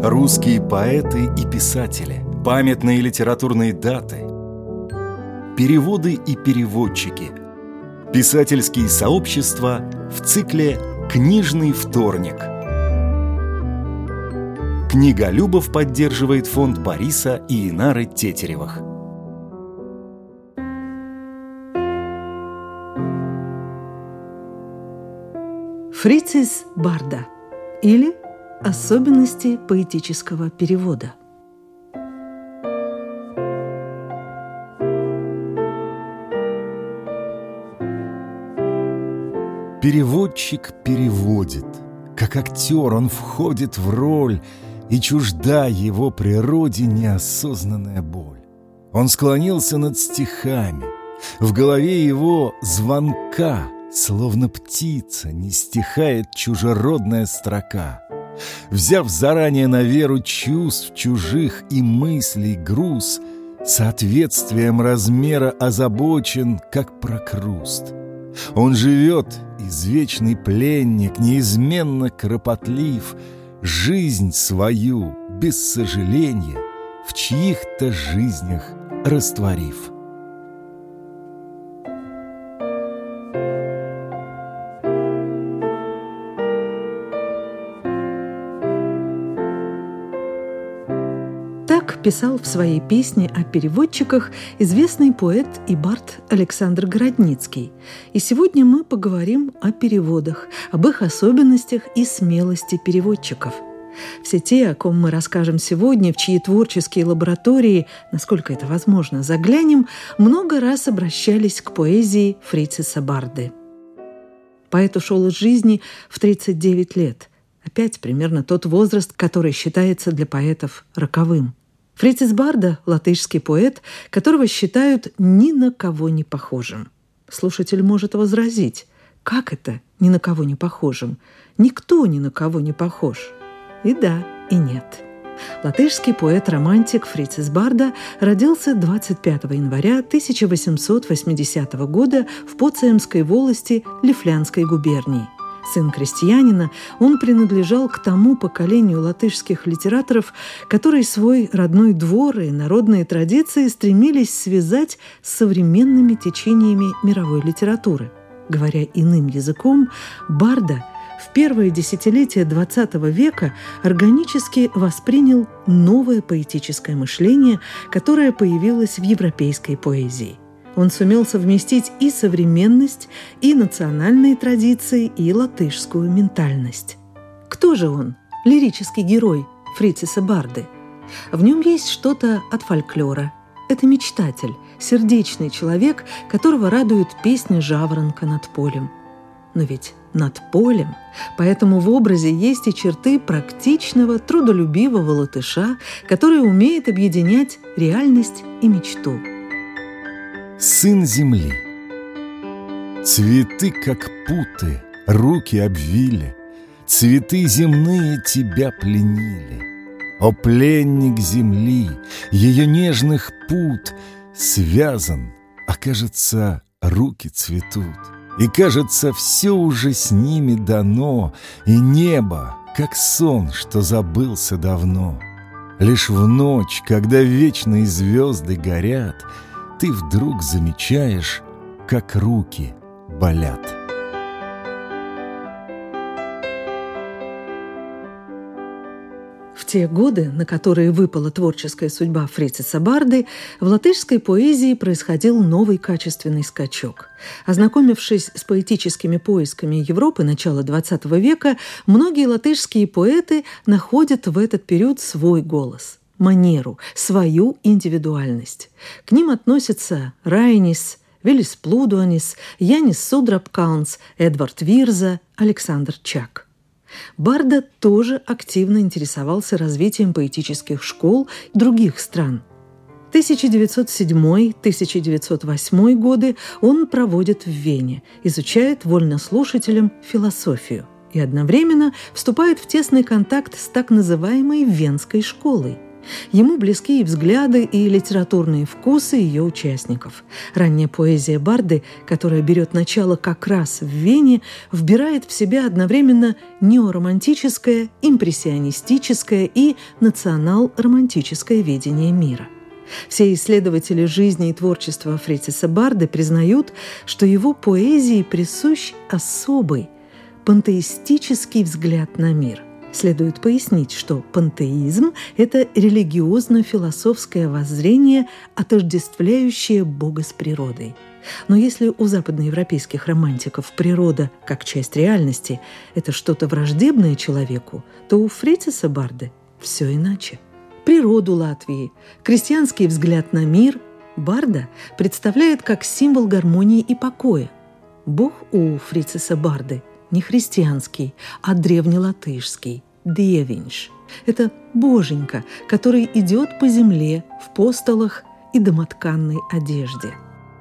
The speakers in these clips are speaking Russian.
русские поэты и писатели, памятные литературные даты, переводы и переводчики, писательские сообщества в цикле «Книжный вторник». Книголюбов поддерживает фонд Бориса и Инары Тетеревых. Фрицис Барда или «Особенности поэтического перевода». Переводчик переводит, как актер он входит в роль, и чужда его природе неосознанная боль. Он склонился над стихами, в голове его звонка, словно птица, не стихает чужеродная строка. Взяв заранее на веру чувств чужих и мыслей груз, соответствием размера озабочен, как прокруст. Он живет, извечный пленник, неизменно кропотлив, жизнь свою, без сожаления, в чьих-то жизнях растворив. Так писал в своей песне о переводчиках известный поэт и бард Александр Городницкий. И сегодня мы поговорим о переводах, об их особенностях и смелости переводчиков. Все те, о ком мы расскажем сегодня, в чьи творческие лаборатории, насколько это возможно, заглянем, много раз обращались к поэзии Фрициса Барды. Поэт ушел из жизни в 39 лет. Опять примерно тот возраст, который считается для поэтов роковым. Фрицис Барда – латышский поэт, которого считают ни на кого не похожим. Слушатель может возразить: как это ни на кого не похожим? Никто ни на кого не похож. И да, и нет. Латышский поэт-романтик Фрицис Барда родился 25 января 1880 года в Поцемской волости Лифлянской губернии. Сын крестьянина, он принадлежал к тому поколению латышских литераторов, которые свой родной двор и народные традиции стремились связать с современными течениями мировой литературы. Говоря иным языком, Барда в первые десятилетия XX века органически воспринял новое поэтическое мышление, которое появилось в европейской поэзии. Он сумел совместить и современность, и национальные традиции, и латышскую ментальность. Кто же он, лирический герой Фрициса Барды? В нем есть что-то от фольклора. Это мечтатель, сердечный человек, которого радует песня жаворонка над полем. Но ведь над полем, поэтому в образе есть и черты практичного, трудолюбивого латыша, который умеет объединять реальность и мечту. Сын земли. Цветы, как путы, руки обвили, цветы земные тебя пленили. О, пленник земли, ее нежных пут связан, а кажется, руки цветут. И кажется, все уже с ними дано, и небо, как сон, что забылся давно. Лишь в ночь, когда вечные звезды горят, ты вдруг замечаешь, как руки болят. В те годы, на которые выпала творческая судьба Фрициса Барды, в латышской поэзии происходил новый качественный скачок. Ознакомившись с поэтическими поисками Европы начала XX века, многие латышские поэты находят в этот период свой голос, манеру, свою индивидуальность. К ним относятся Райнис, Вилис Плудонис, Янис Судрабкалнс, Эдвард Вирза, Александр Чак. Барда тоже активно интересовался развитием поэтических школ других стран. 1907-1908 годы он проводит в Вене, изучает вольнослушателям философию и одновременно вступает в тесный контакт с так называемой Венской школой. Ему близки и взгляды, и литературные вкусы ее участников. Ранняя поэзия Барды, которая берет начало как раз в Вене, вбирает в себя одновременно неоромантическое, импрессионистическое и национал-романтическое видение мира. Все исследователи жизни и творчества Фрициса Барды признают, что его поэзии присущ особый, пантеистический взгляд на мир. Следует пояснить, что пантеизм – это религиозно-философское воззрение, отождествляющее Бога с природой. Но если у западноевропейских романтиков природа, как часть реальности, это что-то враждебное человеку, то у Фрициса Барды все иначе. Природу Латвии, крестьянский взгляд на мир Барда представляет как символ гармонии и покоя. Бог у Фрициса Барды не христианский, а древнелатышский – Диевинш. Это боженька, который идет по земле в постолах и домотканной одежде.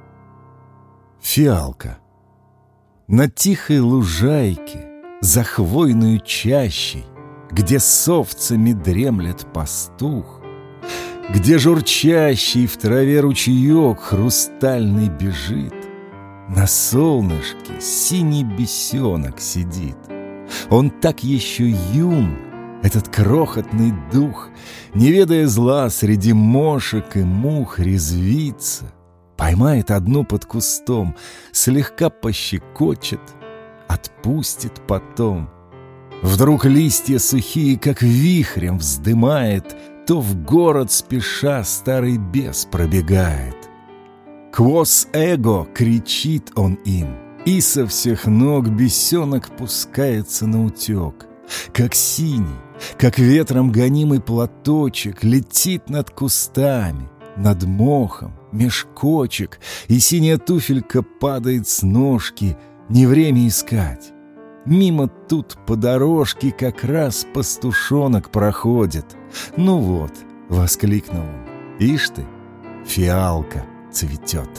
Фиалка. На тихой лужайке, за хвойную чащей, где с овцами дремлет пастух, где журчащий в траве ручеек хрустальный бежит, на солнышке синий бесенок сидит. Он так еще юн, этот крохотный дух, не ведая зла, среди мошек и мух резвится, поймает одну под кустом, слегка пощекочет, отпустит потом. Вдруг листья сухие, как вихрем, вздымает, то в город спеша старый бес пробегает. «Квос эго!» — кричит он им, и со всех ног бесенок пускается наутек. Как синий, как ветром гонимый платочек летит над кустами, над мохом, меж кочек, и синяя туфелька падает с ножки, не время искать. Мимо тут по дорожке как раз пастушонок проходит. «Ну вот», — воскликнул он, — «ишь ты, фиалка цветет».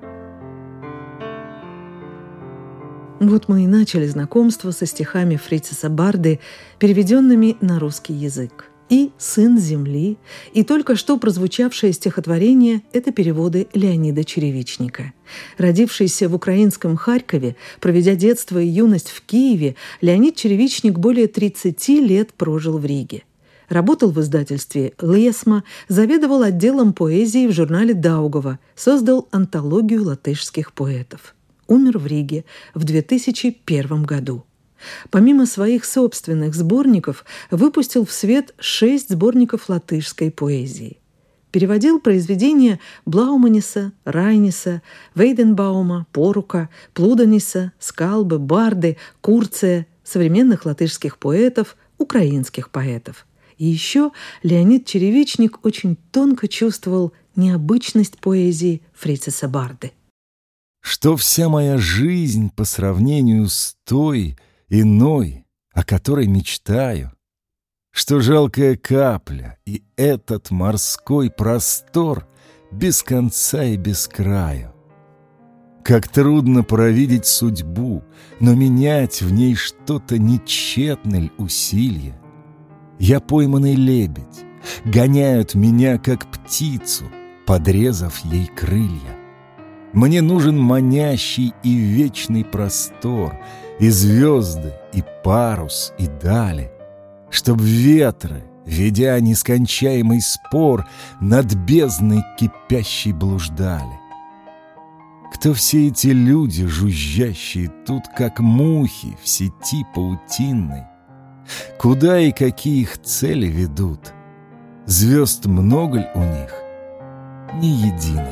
Вот мы и начали знакомство со стихами Фрициса Барды, переведенными на русский язык. И «Сын земли», и только что прозвучавшее стихотворение – это переводы Леонида Черевичника. Родившийся в украинском Харькове, проведя детство и юность в Киеве, Леонид Черевичник более 30 лет прожил в Риге. Работал в издательстве «Лесма», заведовал отделом поэзии в журнале «Даугава», создал антологию латышских поэтов. Умер в Риге в 2001 году. Помимо своих собственных сборников, выпустил в свет 6 сборников латышской поэзии. Переводил произведения Блауманиса, Райниса, Вейденбаума, Порука, Плуданиса, Скалбы, Барды, Курция, современных латышских поэтов, украинских поэтов. И еще Леонид Черевичник очень тонко чувствовал необычность поэзии Фрициса Барды. Что вся моя жизнь по сравнению с той иной, о которой мечтаю, что жалкая капля и этот морской простор без конца и без краю. Как трудно провидеть судьбу, но менять в ней что-то нечетно ль усилие. Я пойманный лебедь, гоняют меня, как птицу, подрезав ей крылья. Мне нужен манящий и вечный простор, и звезды, и парус, и дали, чтоб ветры, ведя нескончаемый спор, над бездной кипящей блуждали. Кто все эти люди, жужжащие тут, как мухи в сети паутинной? Куда и какие их цели ведут? Звезд много ли у них? Ни единой.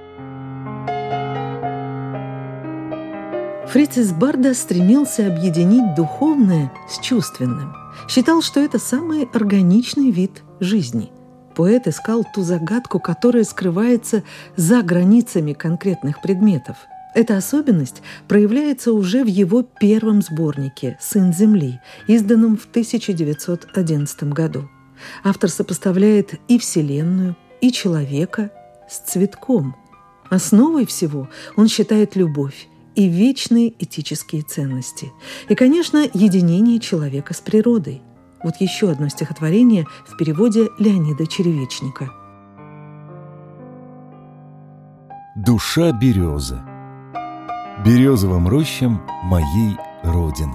Фрицис Барда стремился объединить духовное с чувственным. Считал, что это самый органичный вид жизни. Поэт искал ту загадку, которая скрывается за границами конкретных предметов. Эта особенность проявляется уже в его первом сборнике «Сын земли», изданном в 1911 году. Автор сопоставляет и Вселенную, и человека с цветком. Основой всего он считает любовь и вечные этические ценности. И, конечно, единение человека с природой. Вот еще одно стихотворение в переводе Леонида Черевичника. Душа березы. Березовым рощам моей родины.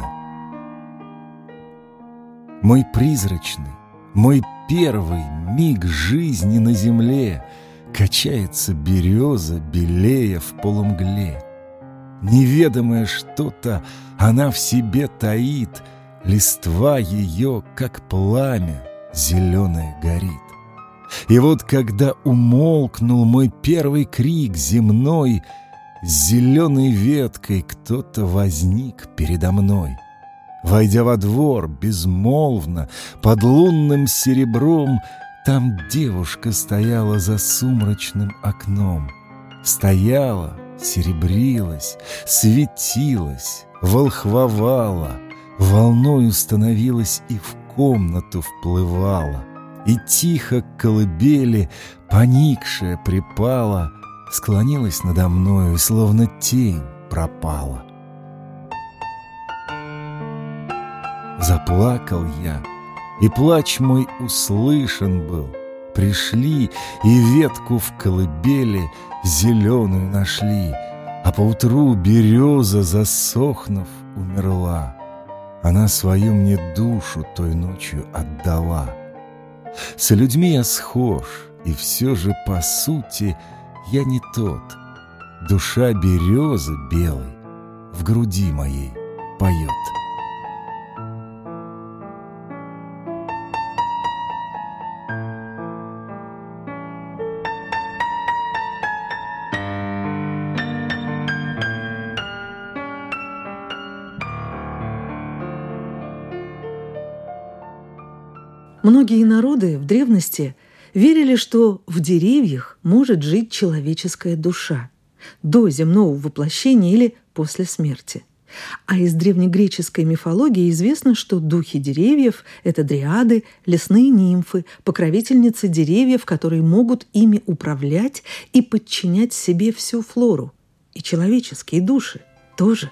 Мой призрачный, мой первый миг жизни на земле качается береза, белея в полумгле. Неведомое что-то она в себе таит, листва ее, как пламя, зеленое горит. И вот когда умолкнул мой первый крик земной, с зеленой веткой кто-то возник передо мной. Войдя во двор безмолвно, под лунным серебром, там девушка стояла за сумрачным окном. Стояла, серебрилась, светилась, волхвовала, волною становилась и в комнату вплывала, и тихо к колыбели, поникшая, припала, склонилась надо мною, словно тень пропала. Заплакал я, и плач мой услышан был. Пришли и ветку в колыбели зеленую нашли, а поутру береза, засохнув, умерла. Она свою мне душу той ночью отдала. С людьми я схож, и все же по сути я не тот. Душа березы белой в груди моей поет. Многие народы в древности верили, что в деревьях может жить человеческая душа до земного воплощения или после смерти. А из древнегреческой мифологии известно, что духи деревьев – это дриады, лесные нимфы, покровительницы деревьев, которые могут ими управлять и подчинять себе всю флору. И человеческие души тоже.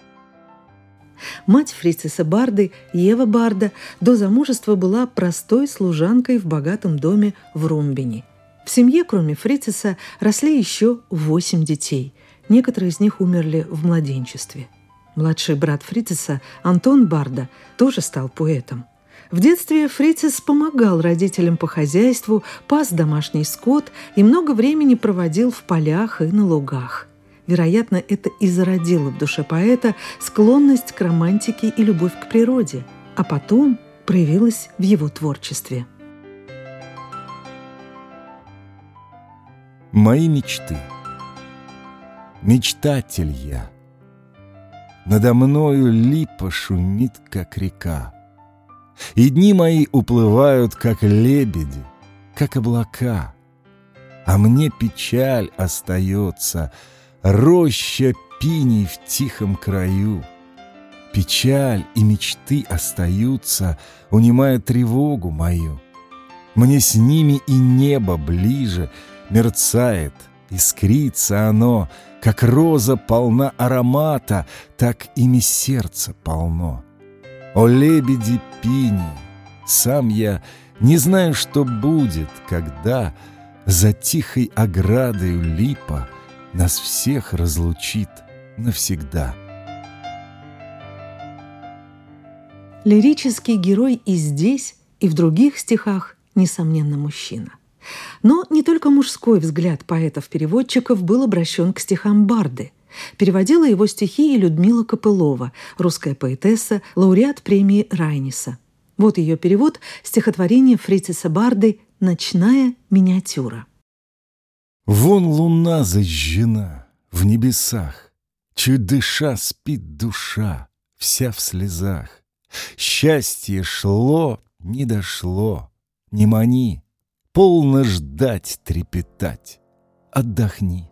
Мать Фрициса Барды, Ева Барда, до замужества была простой служанкой в богатом доме в Румбине. В семье, кроме Фрициса, росли еще 8 детей. Некоторые из них умерли в младенчестве. Младший брат Фрициса, Антон Барда, тоже стал поэтом. В детстве Фрицис помогал родителям по хозяйству, пас домашний скот и много времени проводил в полях и на лугах. Вероятно, это и зародило в душе поэта склонность к романтике и любовь к природе, а потом проявилась в его творчестве. Мои мечты. Мечтатель я. Надо мною липа шумит, как река. И дни мои уплывают, как лебеди, как облака. А мне печаль остается, роща пиней в тихом краю. Печаль и мечты остаются, унимая тревогу мою. Мне с ними и небо ближе, мерцает, искрится оно, как роза полна аромата, так ими сердце полно. О лебеди пини, сам я не знаю, что будет, когда за тихой оградою липа нас всех разлучит навсегда. Лирический герой и здесь, и в других стихах, несомненно, мужчина. Но не только мужской взгляд поэтов-переводчиков был обращен к стихам Барды. Переводила его стихи и Людмила Копылова, русская поэтесса, лауреат премии Райниса. Вот ее перевод стихотворения Фрициса Барды «Ночная миниатюра». Вон луна зажжена в небесах, чуть дыша спит душа, вся в слезах. Счастье шло, не дошло, не мани, полно ждать, трепетать, отдохни.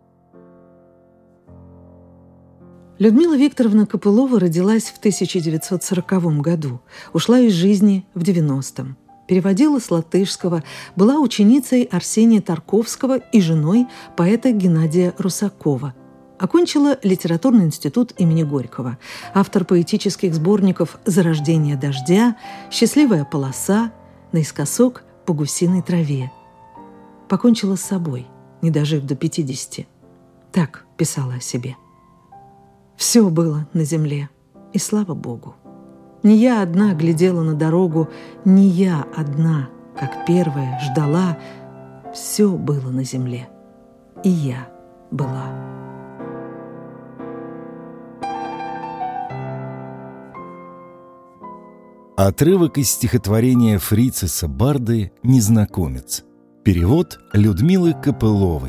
Людмила Викторовна Копылова родилась в 1940 году, ушла из жизни в 90-м. Переводила с латышского, была ученицей Арсения Тарковского и женой поэта Геннадия Русакова. Окончила литературный институт имени Горького. Автор поэтических сборников «Зарождение дождя», «Счастливая полоса», «Наискосок по гусиной траве». Покончила с собой, не дожив до 50. Так писала о себе. Все было на земле, и слава Богу. Не я одна глядела на дорогу, не я одна, как первая, ждала. Все было на земле, и я была. Отрывок из стихотворения Фрициса Барды «Незнакомец». Перевод Людмилы Копыловой.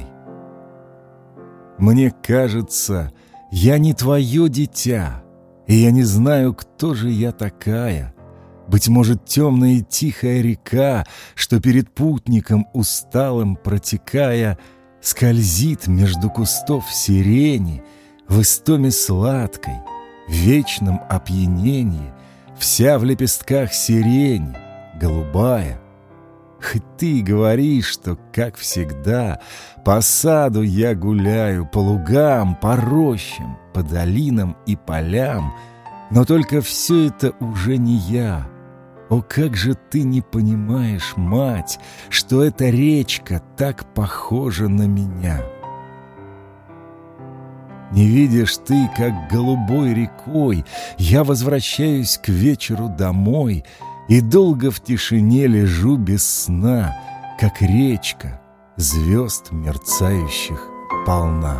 «Мне кажется, я не твое дитя, и я не знаю, кто же я такая. Быть может, темная и тихая река, что перед путником усталым протекая, скользит между кустов сирени в истоме сладкой, в вечном опьянении, вся в лепестках сирени, голубая. Хоть ты и говоришь, что, как всегда, по саду я гуляю, по лугам, по рощам, по долинам и полям, но только все это уже не я. О, как же ты не понимаешь, мать, что эта речка так похожа на меня! Не видишь ты, как голубой рекой я возвращаюсь к вечеру домой и долго в тишине лежу без сна, как речка звезд мерцающих полна.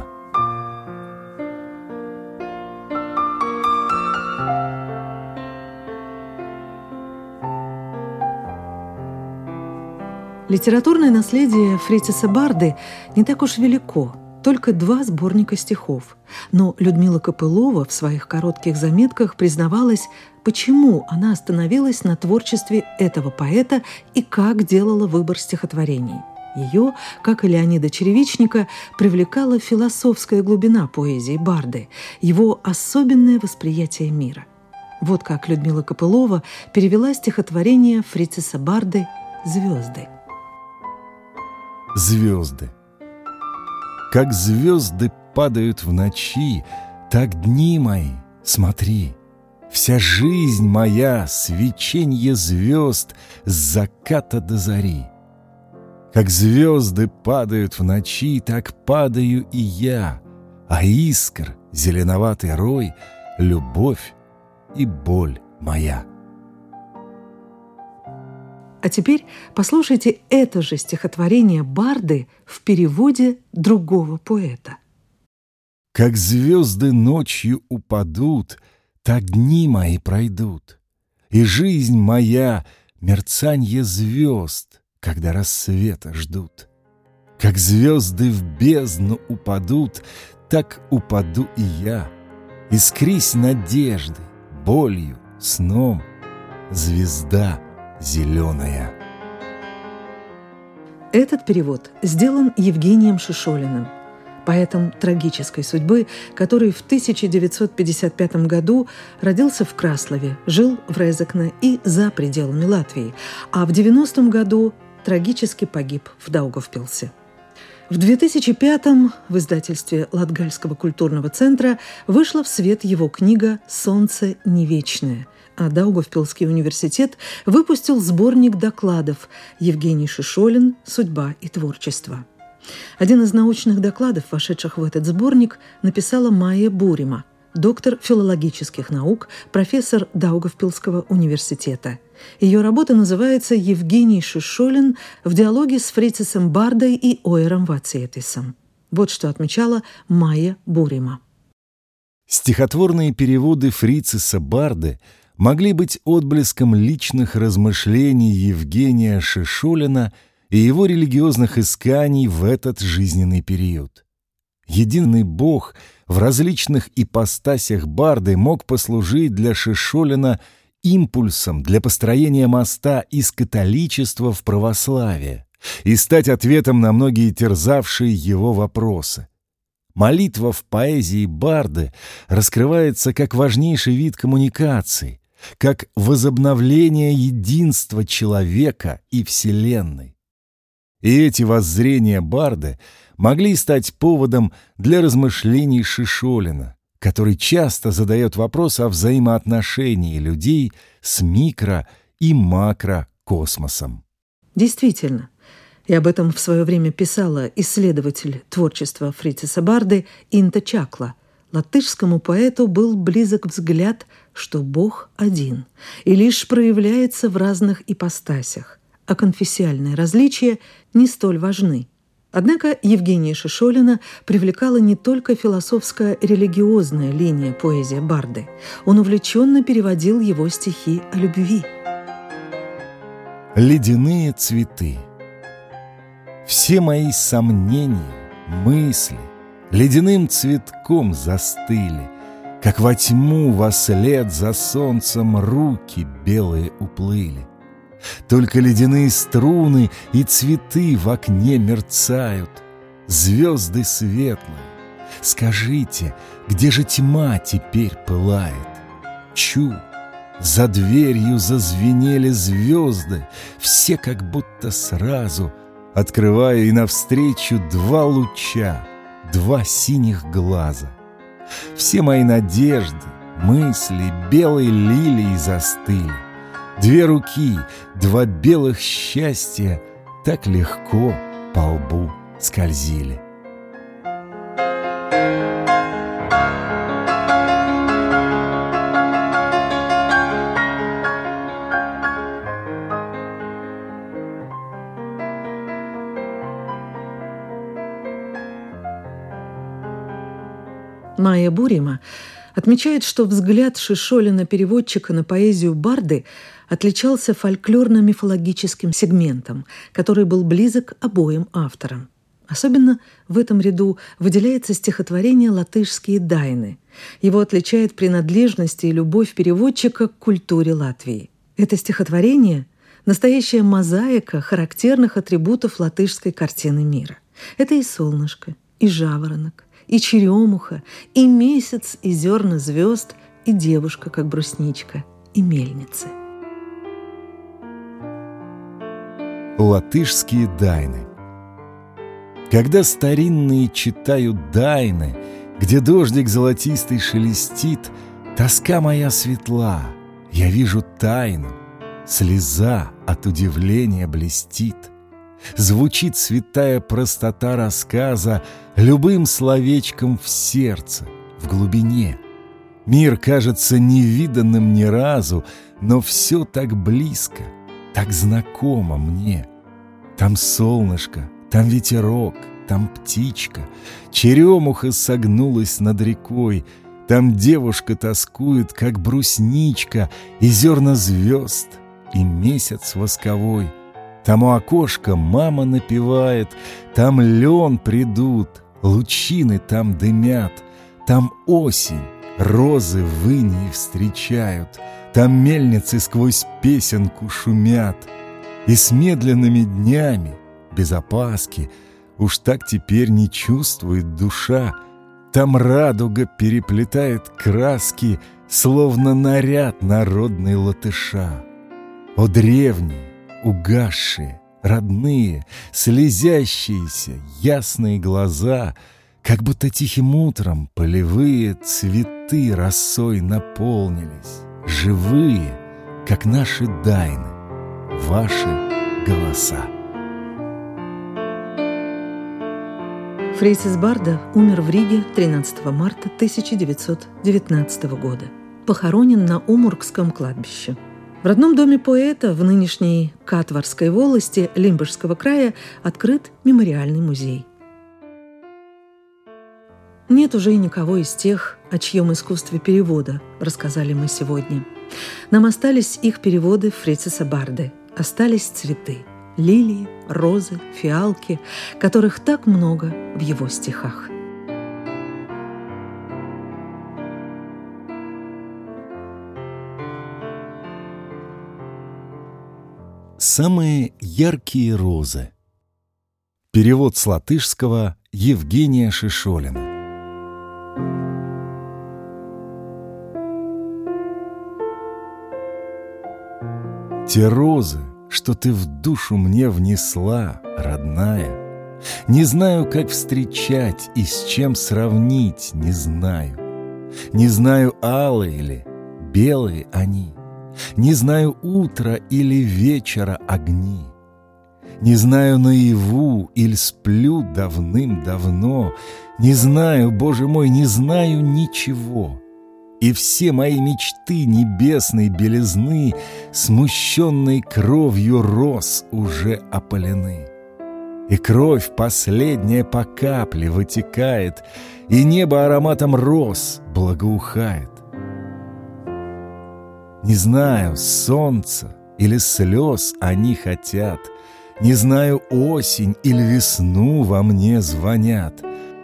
Литературное наследие Фрициса Барды не так уж велико, только 2 сборника стихов. Но Людмила Копылова в своих коротких заметках признавалась, почему она остановилась на творчестве этого поэта и как делала выбор стихотворений. Ее, как и Леонида Черевичника, привлекала философская глубина поэзии Барды, его особенное восприятие мира. Вот как Людмила Копылова перевела стихотворение Фрициса Барды «Звезды». Звезды. Как звезды падают в ночи, так дни мои, смотри, вся жизнь моя — свеченье звезд с заката до зари. Как звезды падают в ночи, так падаю и я, а искр, зеленоватый рой — любовь и боль моя. А теперь послушайте это же стихотворение Барды в переводе другого поэта. Как звезды ночью упадут, так дни мои пройдут, и жизнь моя — мерцанье звезд, когда рассвета ждут. Как звезды в бездну упадут, так упаду и я. Искрись надеждой, болью, сном, звезда зеленая. Этот перевод сделан Евгением Шишолиным, поэтом трагической судьбы, который в 1955 году родился в Краслове, жил в Резекне и за пределами Латвии, а в 90-м году трагически погиб в Даугавпилсе. В 2005-м в издательстве Латгальского культурного центра вышла в свет его книга «Солнце не вечное», а Даугавпилский университет выпустил сборник докладов «Евгений Шишолин. Судьба и творчество». Один из научных докладов, вошедших в этот сборник, написала Майя Бурима, доктор филологических наук, профессор Даугавпилского университета. Ее работа называется «Евгений Шишолин в диалоге с Фрицисом Бардой и Ойером Вациетисом». Вот что отмечала Майя Бурима. Стихотворные переводы Фрициса Барды могли быть отблеском личных размышлений Евгения Шишолина и его религиозных исканий в этот жизненный период. Единый Бог в различных ипостасях Барды мог послужить для Шишолина импульсом для построения моста из католичества в православие и стать ответом на многие терзавшие его вопросы. Молитва в поэзии Барды раскрывается как важнейший вид коммуникации, как возобновление единства человека и Вселенной. И эти воззрения барда могли стать поводом для размышлений Шишолина, который часто задает вопрос о взаимоотношении людей с микро- и макрокосмосом. Действительно, и об этом в свое время писала исследователь творчества Фрициса Барды Инта Чакла. Латышскому поэту был близок взгляд, что Бог один и лишь проявляется в разных ипостасях, а конфессиальные различия не столь важны. Однако Евгения Шишолина привлекала не только философско-религиозная линия поэзии Барды. Он увлеченно переводил его стихи о любви. Ледяные цветы. Все мои сомнения, мысли ледяным цветком застыли, как во тьму вослед за солнцем руки белые уплыли. Только ледяные струны и цветы в окне мерцают, звезды светлые. Скажите, где же тьма теперь пылает? Чу, за дверью зазвенели звезды, все как будто сразу, открывая и навстречу два луча, два синих глаза. Все мои надежды, мысли белой лилией застыли. Две руки, два белых счастья так легко по лбу скользили. Майя Бурима отмечает, что взгляд Шишолина-переводчика на поэзию Барды отличался фольклорно-мифологическим сегментом, который был близок обоим авторам. Особенно в этом ряду выделяется стихотворение «Латышские дайны». Его отличает принадлежность и любовь переводчика к культуре Латвии. Это стихотворение – настоящая мозаика характерных атрибутов латышской картины мира. Это и солнышко, и жаворонок, и черемуха, и месяц, и зерна звезд, и девушка, как брусничка, и мельницы. Латышские дайны. Когда старинные читают дайны, где дождик золотистый шелестит, тоска моя светла, я вижу тайну, слеза от удивления блестит. Звучит святая простота рассказа любым словечком в сердце, в глубине. Мир кажется невиданным ни разу, но все так близко, так знакомо мне. Там солнышко, там ветерок, там птичка, черемуха согнулась над рекой, там девушка тоскует, как брусничка, и зерна звезд, и месяц восковой. Там у окошка мама напевает, там лен придут, лучины там дымят, там осень, розы в инии встречают, там мельницы сквозь песенку шумят. И с медленными днями, без опаски, уж так теперь не чувствует душа, там радуга переплетает краски, словно наряд народный латыша. О древние, угасшие, родные, слезящиеся, ясные глаза, как будто тихим утром полевые цветы росой наполнились, живые, как наши дайны, ваши голоса. Фрицис Барда умер в Риге 13 марта 1919 года. Похоронен на Умургском кладбище. В родном доме поэта в нынешней Катварской волости Лимбургского края открыт мемориальный музей. Нет уже и никого из тех, о чьем искусстве перевода рассказали мы сегодня. Нам остались их переводы Фрициса Барды, остались цветы, лилии, розы, фиалки, которых так много в его стихах. Самые яркие розы. Перевод с латышского Евгения Шишолина. Те розы, что ты в душу мне внесла, родная. Не знаю, как встречать и с чем сравнить, не знаю. Не знаю, алые ли, белые они. Не знаю, утра или вечера огни. Не знаю, наяву или сплю давным-давно. Не знаю, Боже мой, не знаю ничего. И все мои мечты небесной белизны, смущенной кровью роз, уже опалены. И кровь последняя по капле вытекает, и небо ароматом роз благоухает. Не знаю, солнца или слез они хотят, не знаю, осень или весну во мне звонят.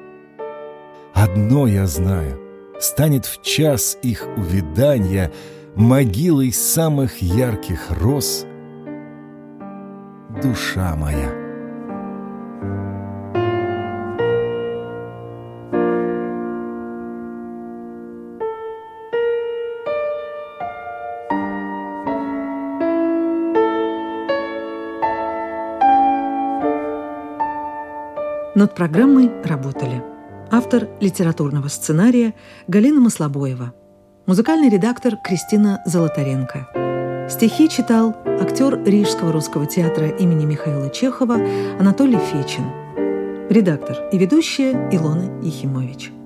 Одно я знаю: станет в час их увиданья могилой самых ярких роз душа моя. Над программой работали автор литературного сценария Галина Маслобоева, музыкальный редактор Кристина Золотаренко. Стихи читал актер Рижского русского театра имени Михаила Чехова Анатолий Фечин. Редактор и ведущая Илона Ехимович.